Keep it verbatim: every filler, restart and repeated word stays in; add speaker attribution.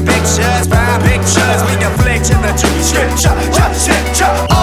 Speaker 1: pictures, by pictures, we can flick to the truth. Scripture, scripture.